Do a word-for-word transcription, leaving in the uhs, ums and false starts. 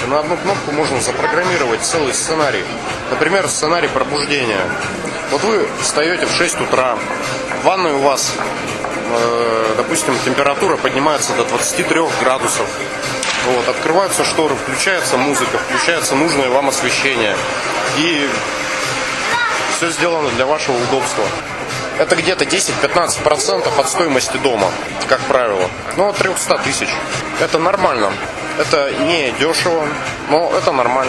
И на одну кнопку можно запрограммировать целый сценарий. Например, сценарий пробуждения. Вот вы встаете в шесть утра, в ванной у вас, э, допустим, температура поднимается до двадцати трёх градусов. Вот, открываются шторы, включается музыка, включается нужное вам освещение. И все сделано для вашего удобства. Это где-то десять-пятнадцать процентов от стоимости дома, как правило. Но от трёхсот тысяч. Это нормально. Это не дешево, но это нормально.